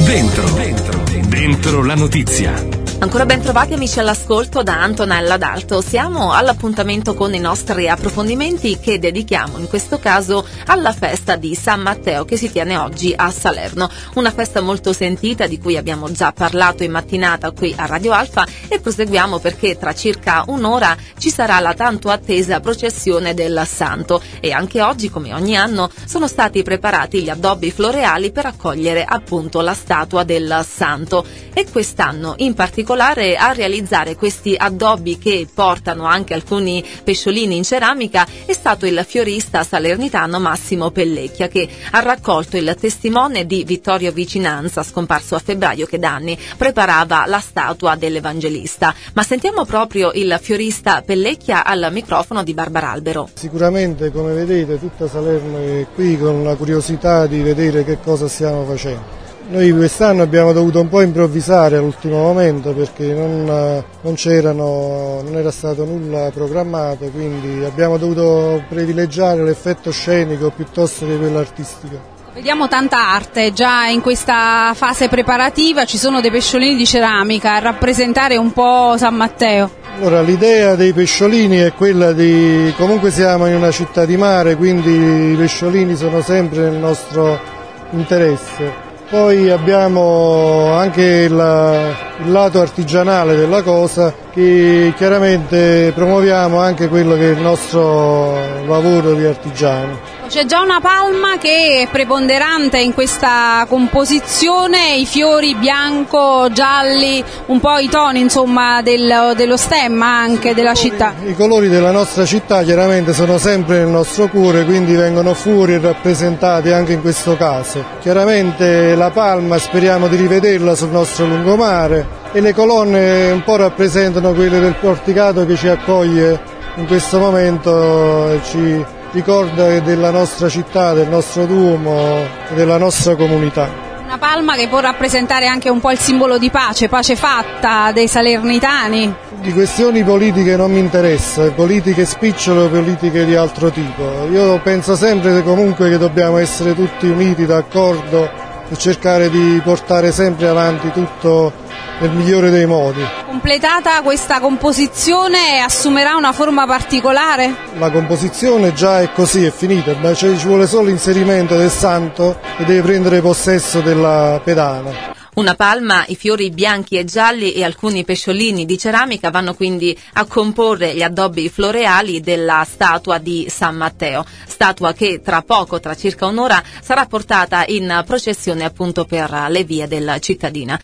Dentro la notizia. Ancora ben trovati amici all'ascolto da Antonella D'Alto. Siamo all'appuntamento con i nostri approfondimenti che dedichiamo in questo caso alla festa di San Matteo che si tiene oggi a Salerno. Una festa molto sentita di cui abbiamo già parlato in mattinata qui a Radio Alfa e proseguiamo perché tra circa un'ora ci sarà la tanto attesa processione del Santo e anche oggi come ogni anno sono stati preparati gli addobbi floreali per accogliere appunto la statua del Santo e quest'anno in particolare a realizzare questi addobbi che portano anche alcuni pesciolini in ceramica è stato il fiorista salernitano Massimo Pellecchia che ha raccolto il testimone di Vittorio Vicinanza scomparso a febbraio che da anni preparava la statua dell'Evangelista. Ma sentiamo proprio il fiorista Pellecchia al microfono di Barbara Albero. Sicuramente come vedete tutta Salerno è qui con la curiosità di vedere che cosa stiamo facendo. Noi quest'anno abbiamo dovuto un po' improvvisare all'ultimo momento perché non era stato nulla programmato, quindi abbiamo dovuto privilegiare l'effetto scenico piuttosto che quello artistico. Vediamo tanta arte, già in questa fase preparativa ci sono dei pesciolini di ceramica a rappresentare un po' San Matteo. Allora, l'idea dei pesciolini è quella di, comunque siamo in una città di mare, quindi i pesciolini sono sempre nel nostro interesse. Poi abbiamo anche il lato artigianale della cosa, che chiaramente promuoviamo anche quello che è il nostro lavoro di artigiano. C'è già una palma che è preponderante in questa composizione, i fiori bianco, gialli, un po' i toni insomma dello stemma anche della città. I colori della nostra città chiaramente sono sempre nel nostro cuore, quindi vengono fuori e rappresentati anche in questo caso. Chiaramente la palma speriamo di rivederla sul nostro lungomare e le colonne un po' rappresentano quelle del porticato che ci accoglie in questo momento e ci ricorda della nostra città, del nostro Duomo e della nostra comunità. Una palma che può rappresentare anche un po' il simbolo di pace fatta dei salernitani. Di questioni politiche non mi interessa, politiche spicciole o politiche di altro tipo. Io penso sempre comunque che dobbiamo essere tutti uniti, d'accordo e cercare di portare sempre avanti tutto nel migliore dei modi. Completata questa composizione assumerà una forma particolare? La composizione già è così, è finita, ma ci vuole solo l'inserimento del santo che deve prendere possesso della pedana. Una palma, i fiori bianchi e gialli e alcuni pesciolini di ceramica vanno quindi a comporre gli addobbi floreali della statua di San Matteo, statua che tra poco, tra circa un'ora, sarà portata in processione appunto per le vie della cittadina.